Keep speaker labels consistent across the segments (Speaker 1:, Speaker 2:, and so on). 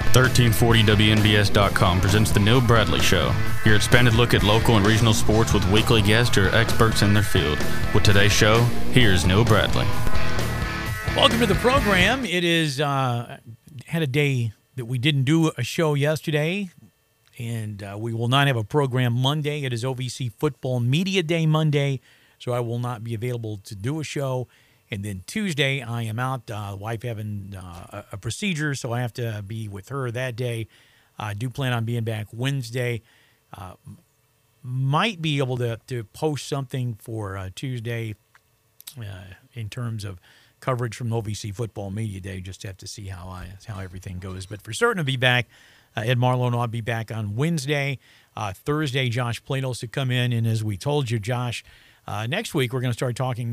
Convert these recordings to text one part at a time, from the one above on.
Speaker 1: 1340WNBS.com presents The Neil Bradley Show. Your expanded look at local and regional sports with weekly guests or experts in their field. With today's show, here's Neil Bradley.
Speaker 2: Welcome to the program. It is had a day that we didn't do a show yesterday, and we will not have a program Monday. It is OVC Football Media Day Monday, so I will not be available to do a show. And then Tuesday, I am out. Wife having a procedure, so I have to be with her that day. I do plan on being back Wednesday. Might be able to post something for Tuesday in terms of coverage from OVC Football Media Day. Just have to see how everything goes. But for certain, I'll be back. Ed Marlowe and I'll be back on Wednesday. Thursday, Josh Platos to come in. And as we told you, Josh, next week we're going to start talking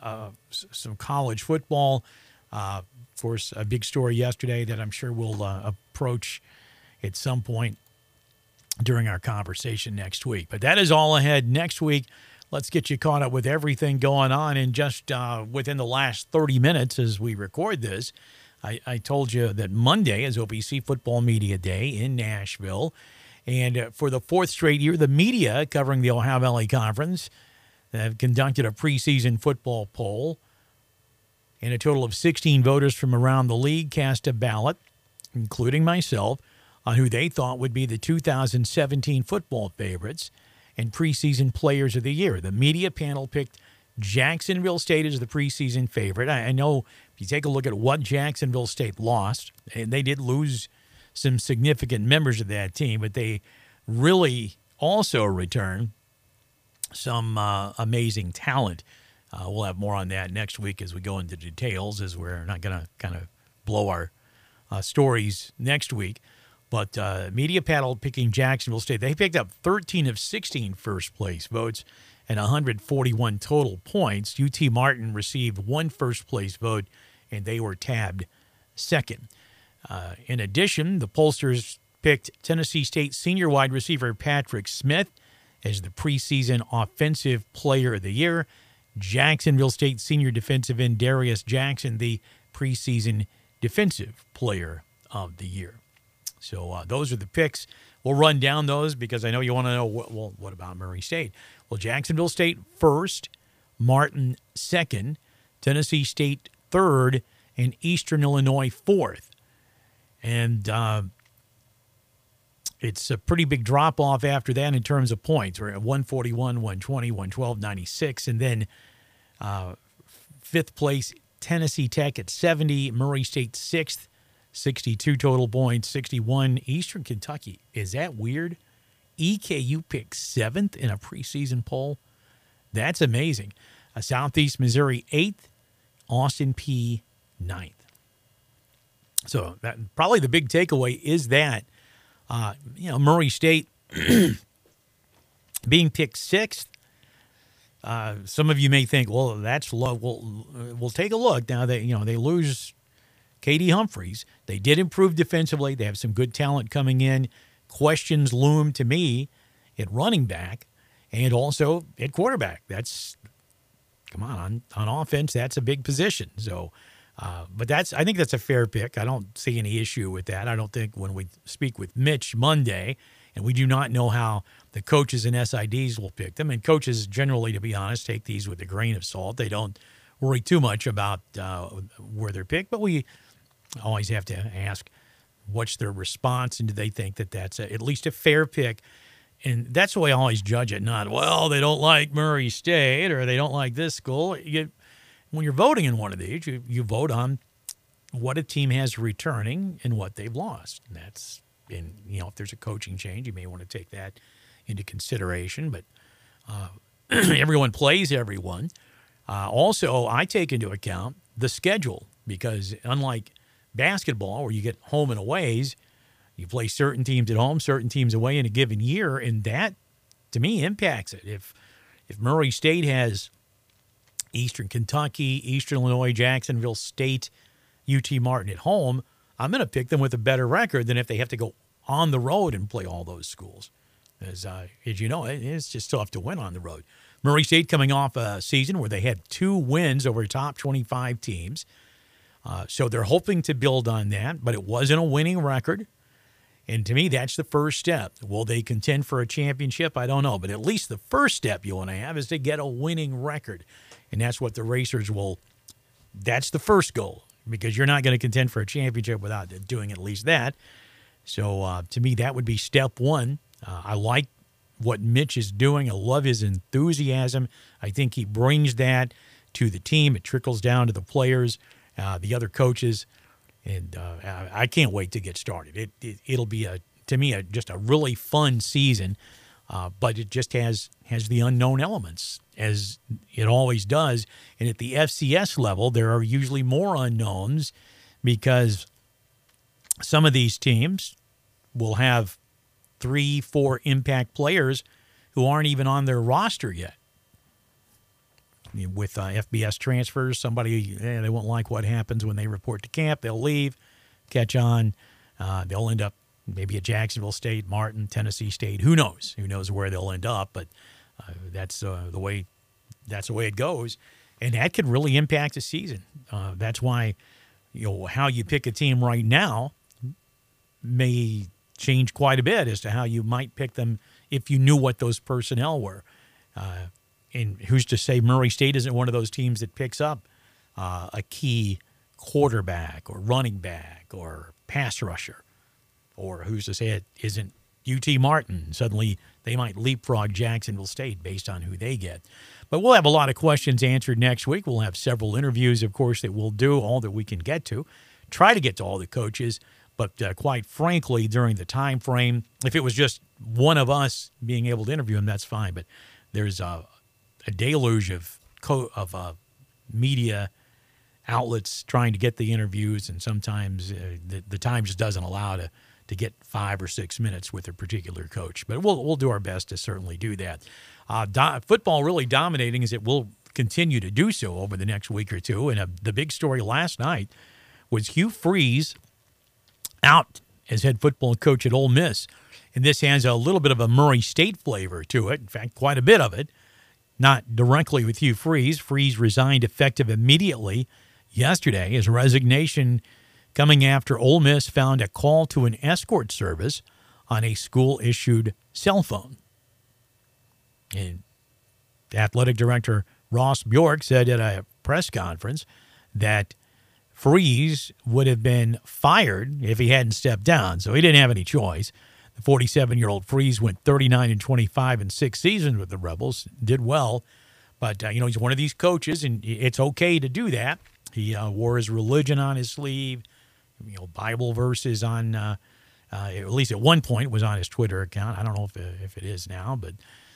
Speaker 2: some college football. Of course, a big story yesterday that I'm sure we'll approach at some point during our conversation next week. But that is all ahead next week. Let's get you caught up with everything going on. And just within the last 30 minutes as we record this, I told you that Monday is OVC Football Media Day in Nashville. And for the fourth straight year, the media covering the Ohio Valley Conference have conducted a preseason football poll. And a total of 16 voters from around the league cast a ballot, including myself, on who they thought would be the 2017 football favorites and preseason players of the year. The media panel picked Jacksonville State as the preseason favorite. I know if you take a look at what Jacksonville State lost, and they did lose some significant members of that team, but they really also returned some amazing talent. We'll have more on that next week as we go into details, as we're not going to kind of blow our stories next week. But media panel picking Jacksonville State. They picked up 13 of 16 first-place votes and 141 total points. UT Martin received one first-place vote, and they were tabbed second. In addition, the pollsters picked Tennessee State senior wide receiver Patrick Smith as the preseason offensive player of the year. Jacksonville State senior defensive end Darius Jackson, the preseason defensive player of the year. So those are the picks. We'll run down those because I know you want to know, what about Murray State? Well, Jacksonville State first, Martin second, Tennessee State third, and Eastern Illinois fourth. And it's a pretty big drop-off after that in terms of points. We're at 141, 120, 112, 96. And then fifth place, Tennessee Tech at 70, Murray State sixth, 62 total points, 61 Eastern Kentucky. Is that weird? EKU picked seventh in a preseason poll. That's amazing. Southeast Missouri 8th, Austin Peay 9th. So that, probably the big takeaway is that, Murray State being picked sixth. Some of you may think, well, that's low. We'll take a look. Now they lose Katie Humphreys. They did improve defensively. They have some good talent coming in. Questions loom to me at running back and also at quarterback. On offense, that's a big position. So, but I think that's a fair pick. I don't see any issue with that. I don't think when we speak with Mitch Monday, and we do not know how the coaches and SIDs will pick them. And coaches generally, to be honest, take these with a grain of salt. They don't worry too much about where they're picked, but we always have to ask what's their response and do they think that that's at least a fair pick. And that's the way I always judge it, not, well, they don't like Murray State or they don't like this school. When you're voting in one of these, you vote on what a team has returning and what they've lost. And that's, if there's a coaching change, you may want to take that into consideration. But everyone plays everyone. Also, I take into account the schedule because unlike basketball where you get home and aways, you play certain teams at home, certain teams away in a given year, and that, to me, impacts it. If Murray State has Eastern Kentucky, Eastern Illinois, Jacksonville State, UT Martin at home, I'm going to pick them with a better record than if they have to go on the road and play all those schools. As you know, it's just tough to win on the road. Murray State coming off a season where they had 2 wins over top 25 teams. So they're hoping to build on that, but it wasn't a winning record. And to me, that's the first step. Will they contend for a championship? I don't know. But at least the first step you want to have is to get a winning record. And that's what the Racers will – that's the first goal, because you're not going to contend for a championship without doing at least that. So, to me, that would be step one. I like what Mitch is doing. I love his enthusiasm. I think he brings that to the team. It trickles down to the players, the other coaches. And I can't wait to get started. It'll be, to me, just a really fun season, but it just has the unknown elements, as it always does. And at the FCS level, there are usually more unknowns, because some of these teams will have 3-4 impact players who aren't even on their roster yet. With FBS transfers, somebody, they won't like what happens when they report to camp. They'll leave, catch on. They'll end up maybe at Jacksonville State, Martin, Tennessee State. Who knows? Who knows where they'll end up? But that's the way it goes, and that could really impact the season. That's why, how you pick a team right now may change quite a bit as to how you might pick them if you knew what those personnel were. And who's to say Murray State isn't one of those teams that picks up a key quarterback or running back or pass rusher? Or who's to say it isn't UT Martin? Suddenly they might leapfrog Jacksonville State based on who they get. But we'll have a lot of questions answered next week. We'll have several interviews, of course, that we'll do, all that we can get to. Try to get to all the coaches. But quite frankly, during the time frame, if it was just one of us being able to interview them, that's fine. But there's a deluge of media outlets trying to get the interviews, and sometimes the time just doesn't allow to get 5 or 6 minutes with a particular coach. But we'll do our best to certainly do that. Football really dominating, as it will continue to do so over the next week or two. And the big story last night was Hugh Freeze out as head football coach at Ole Miss. And this has a little bit of a Murray State flavor to it. In fact, quite a bit of it. Not directly with Hugh Freeze. Freeze resigned effective immediately yesterday. His resignation coming after Ole Miss found a call to an escort service on a school-issued cell phone. And athletic director Ross Bjork said at a press conference that Freeze would have been fired if he hadn't stepped down, so he didn't have any choice. The 47-year-old Freeze went 39-25 in 6 seasons with the Rebels, did well. But, he's one of these coaches, and it's okay to do that. He wore his religion on his sleeve. Bible verses on, at least at one point, was on his Twitter account. I don't know if it is now, but,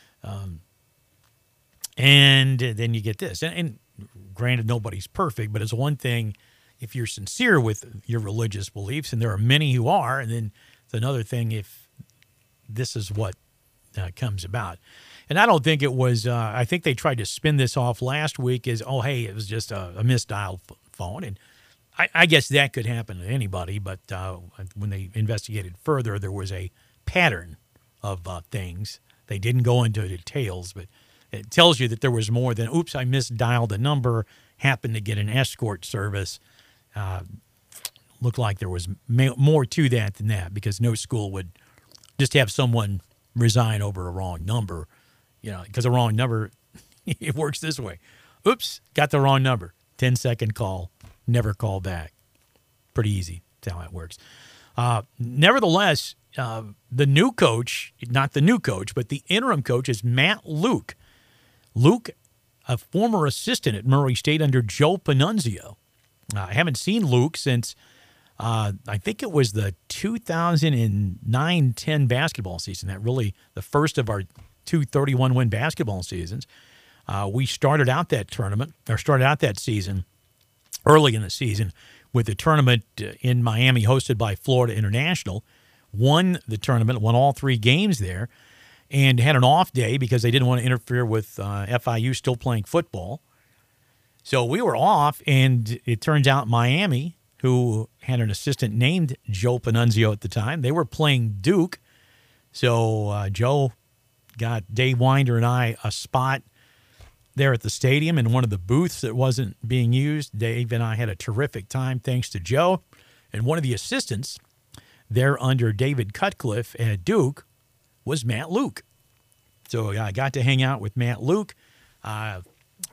Speaker 2: and then you get this. And granted, nobody's perfect, but it's one thing if you're sincere with your religious beliefs, and there are many who are, and then it's another thing if this is what comes about. And I don't think it was, I think they tried to spin this off last week as, oh, hey, it was just a misdialed phone. And I guess that could happen to anybody, but when they investigated further, there was a pattern of things. They didn't go into details, but it tells you that there was more than, oops, I misdialed a number, happened to get an escort service. Looked like there was more to that than that, because no school would just have someone resign over a wrong number, because a wrong number, it works this way. Oops, got the wrong number. 10-second call, never call back. Pretty easy. That's how it works. Nevertheless, the new coach, not the new coach, but the interim coach is Matt Luke. Luke, a former assistant at Murray State under Joe Panunzio. I haven't seen Luke since I think it was the 2009-10 basketball season. That really the first of our 2 31-win basketball seasons. We started out that season early in the season with a tournament in Miami hosted by Florida International. Won the tournament, won all 3 games there, and had an off day because they didn't want to interfere with FIU still playing football. So we were off, and it turns out Miami, who had an assistant named Joe Panunzio at the time, they were playing Duke. So Joe got Dave Winder and I a spot there at the stadium in one of the booths that wasn't being used. Dave and I had a terrific time thanks to Joe. And one of the assistants there under David Cutcliffe at Duke was Matt Luke. So I got to hang out with Matt Luke. I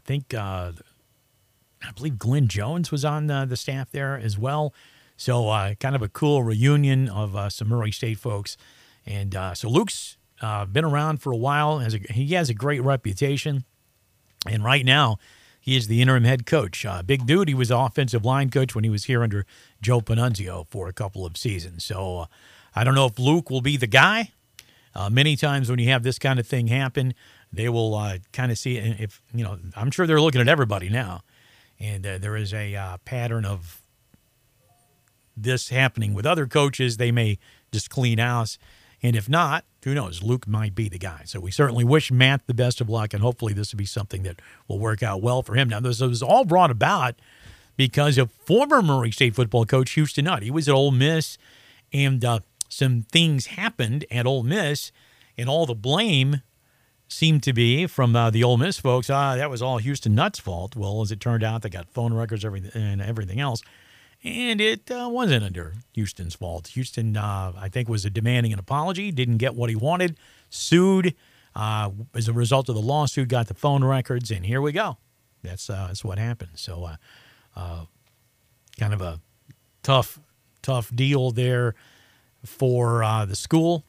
Speaker 2: believe Glenn Jones was on the staff there as well. So kind of a cool reunion of some Murray State folks. And so Luke's been around for a while. He has a great reputation. And right now, he is the interim head coach. Big dude, he was the offensive line coach when he was here under Joe Panunzio for a couple of seasons. So I don't know if Luke will be the guy. Many times when you have this kind of thing happen, they will kind of see if, I'm sure they're looking at everybody now. And there is a pattern of this happening with other coaches. They may just clean house. And if not, who knows? Luke might be the guy. So we certainly wish Matt the best of luck, and hopefully this will be something that will work out well for him. Now, this was all brought about because of former Murray State football coach Houston Nutt. He was at Ole Miss, and some things happened at Ole Miss, and all the blame seemed to be from the Ole Miss folks. That was all Houston Nutt's fault. Well, as it turned out, they got phone records and everything else. And it wasn't under Houston's fault. Houston, I think, was demanding an apology, didn't get what he wanted, sued. As a result of the lawsuit, got the phone records, and here we go. That's what happened. So kind of a tough deal there for the school.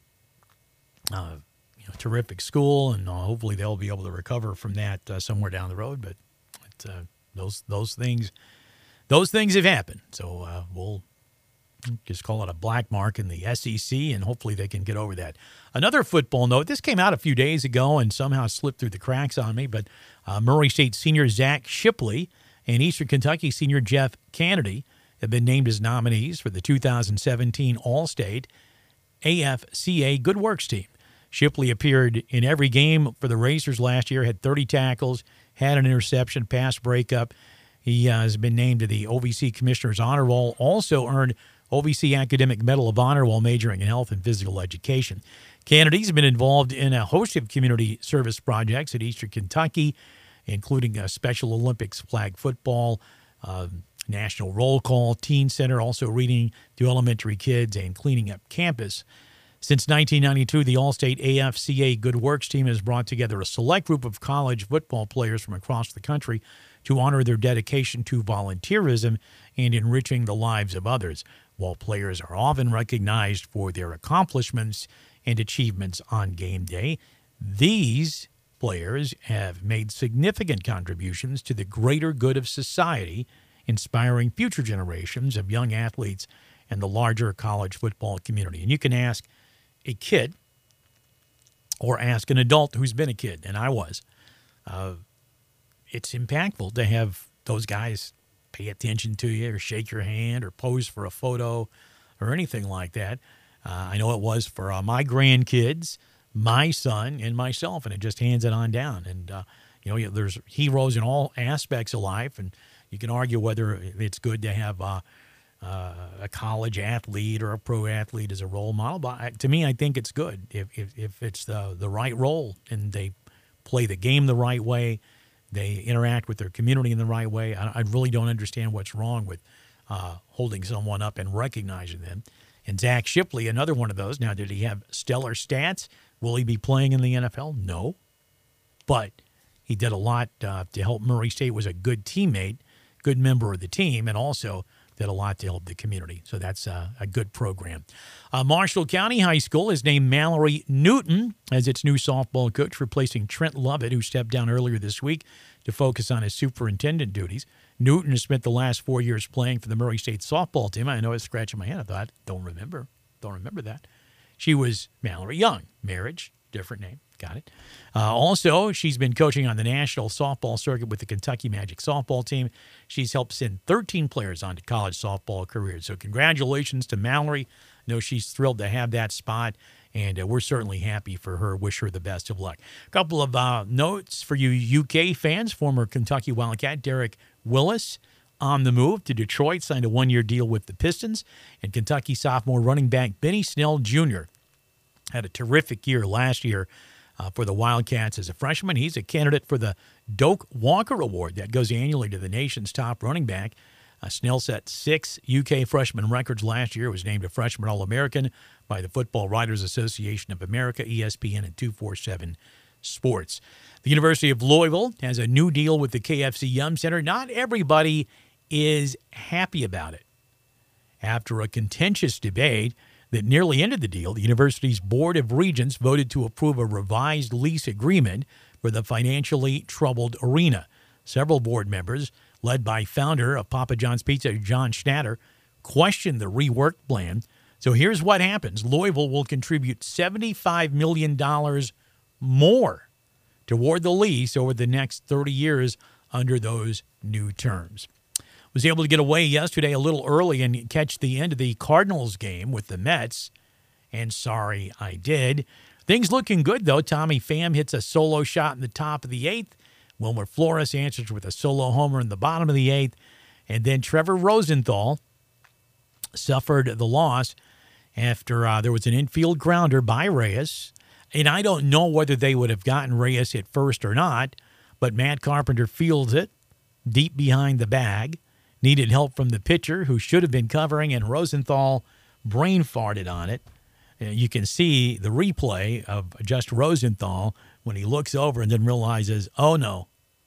Speaker 2: Terrific school, and hopefully they'll be able to recover from that somewhere down the road. But those things have happened. So we'll just call it a black mark in the SEC, and hopefully they can get over that. Another football note, this came out a few days ago and somehow slipped through the cracks on me, but Murray State senior Zach Shipley and Eastern Kentucky senior Jeff Kennedy have been named as nominees for the 2017 All-State AFCA Good Works team. Shipley appeared in every game for the Racers last year, had 30 tackles, had an interception, pass breakup. He has been named to the OVC Commissioner's Honor Roll, also earned OVC Academic Medal of Honor while majoring in health and physical education. Kennedy's been involved in a host of community service projects at Eastern Kentucky, including Special Olympics flag football, National Roll Call, Teen Center, also reading to elementary kids and cleaning up campus. Since 1992, the All-State AFCA Good Works team has brought together a select group of college football players from across the country to honor their dedication to volunteerism and enriching the lives of others, while players are often recognized for their accomplishments and achievements on game day. These players have made significant contributions to the greater good of society, inspiring future generations of young athletes and the larger college football community. And you can ask a kid or ask an adult who's been a kid, and I was. It's impactful to have those guys pay attention to you or shake your hand or pose for a photo or anything like that. I know it was for my grandkids, my son, and myself, and it just hands it on down. And, there's heroes in all aspects of life, and you can argue whether it's good to have a college athlete or a pro athlete as a role model. But to me, I think it's good if it's the right role and they play the game the right way, they interact with their community in the right way. I really don't understand what's wrong with holding someone up and recognizing them. And Zach Shipley, another one of those. Now, did he have stellar stats? Will he be playing in the NFL? No. But he did a lot to help Murray State, was a good teammate, good member of the team, and also did a lot to help the community. So that's a good program. Marshall County High School has named Mallory Newton as its new softball coach, replacing Trent Lovett, who stepped down earlier this week to focus on his superintendent duties. Newton has spent the last 4 years playing for the Murray State softball team. I know I was scratching my head. I thought, don't remember that. She was Mallory Young. Marriage, different name. Got it. Also, she's been coaching on the national softball circuit with the Kentucky Magic softball team. She's helped send 13 players onto college softball careers. So congratulations to Mallory. I know she's thrilled to have that spot, and we're certainly happy for her. Wish her the best of luck. A couple of notes for you UK fans. Former Kentucky Wildcat Derek Willis on the move to Detroit, signed a one-year deal with the Pistons. And Kentucky sophomore running back Benny Snell Jr. had a terrific year last year for the Wildcats as a freshman. He's a candidate for the Doak Walker Award that goes annually to the nation's top running back. Snell set 6 UK freshman records last year. Was named a freshman All-American by the Football Writers Association of America, ESPN, and 247 Sports. The University of Louisville has a new deal with the KFC Yum Center. Not everybody is happy about it. After a contentious debate that nearly ended the deal, the university's Board of Regents voted to approve a revised lease agreement for the financially troubled arena. Several board members, led by founder of Papa John's Pizza, John Schnatter, questioned the rework plan. So here's what happens. Louisville will contribute $75 million more toward the lease over the next 30 years under those new terms. Was able to get away yesterday a little early and catch the end of the Cardinals game with the Mets, and sorry I did. Things looking good, though. Tommy Pham hits a solo shot in the top of the 8th. Wilmer Flores answers with a solo homer in the bottom of the 8th. And then Trevor Rosenthal suffered the loss after there was an infield grounder by Reyes. And I don't know whether they would have gotten Reyes at first or not, but Matt Carpenter fields it deep behind the bag. Needed help from the pitcher, who should have been covering, and Rosenthal brain farted on it. You can see the replay of just Rosenthal when he looks over and then realizes, oh, no,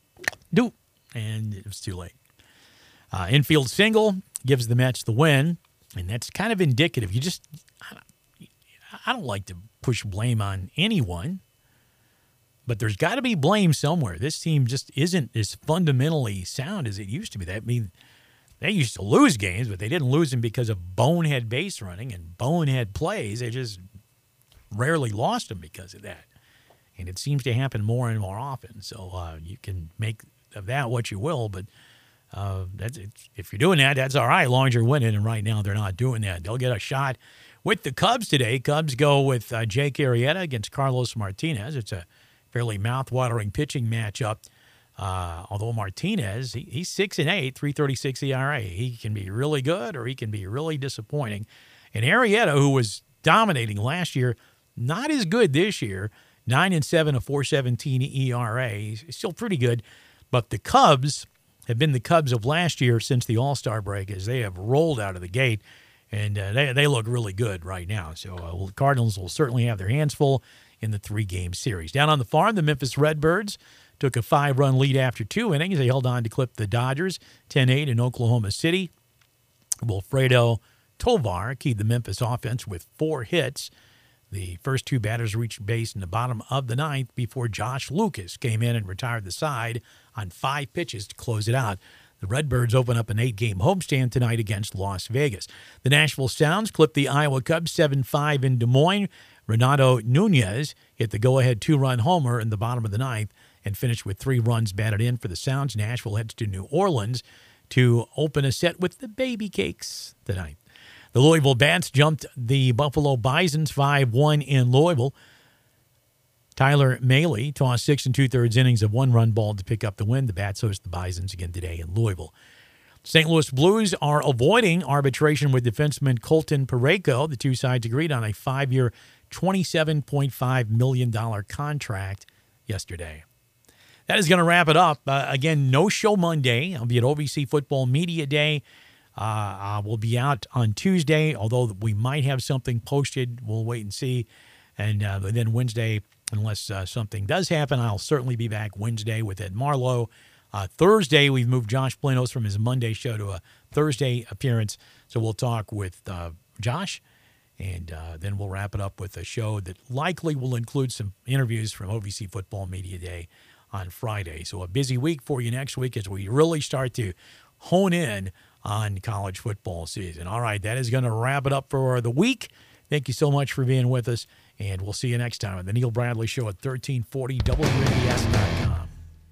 Speaker 2: and it was too late. Infield single gives the Mets the win, and that's kind of indicative. I don't like to push blame on anyone, but there's got to be blame somewhere. This team just isn't as fundamentally sound as it used to be. They used to lose games, but they didn't lose them because of bonehead base running and bonehead plays. They just rarely lost them because of that. And it seems to happen more and more often. So you can make of that what you will, but if you're doing that, that's all right, as long as you're winning. And right now they're not doing that. They'll get a shot with the Cubs today. Cubs go with Jake Arrieta against Carlos Martinez. It's a fairly mouth-watering pitching matchup. Although Martinez, he's 6-8, 3.36 ERA. He can be really good or he can be really disappointing. And Arrieta, who was dominating last year, not as good this year. 9-7, a 4.17 ERA. He's still pretty good. But the Cubs have been the Cubs of last year since the All-Star break, as they have rolled out of the gate, and they look really good right now. So the Cardinals will certainly have their hands full in the 3-game series. Down on the farm, the Memphis Redbirds took a 5-run lead after 2 innings. They held on to clip the Dodgers 10-8 in Oklahoma City. Wilfredo Tovar keyed the Memphis offense with 4 hits. The first 2 batters reached base in the bottom of the 9th before Josh Lucas came in and retired the side on 5 pitches to close it out. The Redbirds open up an 8-game homestand tonight against Las Vegas. The Nashville Sounds clipped the Iowa Cubs 7-5 in Des Moines. Renato Nunez hit the go-ahead 2-run homer in the bottom of the 9th and finished with 3 runs batted in for the Sounds. Nashville heads to New Orleans to open a set with the Baby Cakes tonight. The Louisville Bats jumped the Buffalo Bisons 5-1 in Louisville. Tyler Mahle tossed 6 2/3 innings of 1-run ball to pick up the win. The Bats host the Bisons again today in Louisville. St. Louis Blues are avoiding arbitration with defenseman Colton Parayko. The two sides agreed on a 5-year, $27.5 million contract yesterday. That is going to wrap it up. Again, no show Monday. I'll be at OVC Football Media Day. We'll be out on Tuesday, although we might have something posted. We'll wait and see. And then Wednesday, unless something does happen, I'll certainly be back Wednesday with Ed Marlowe. Thursday, we've moved Josh Planos from his Monday show to a Thursday appearance. So we'll talk with Josh, and then we'll wrap it up with a show that likely will include some interviews from OVC Football Media Day on Friday. So a busy week for you next week as we really start to hone in on college football season. All right, that is going to wrap it up for the week. Thank you so much for being with us, and we'll see you next time on the Neil Bradley Show at 1340 WNBS.com.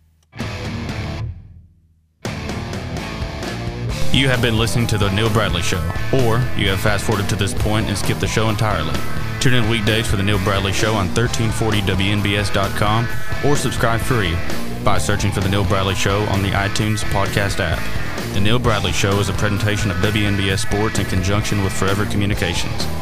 Speaker 1: You have been listening to the Neil Bradley Show, or you have fast-forwarded to this point and skipped the show entirely. Tune in weekdays for the Neil Bradley Show on 1340 WNBS.com or subscribe free by searching for the Neil Bradley Show on the iTunes podcast app. The Neil Bradley Show is a presentation of WNBS Sports in conjunction with Forever Communications.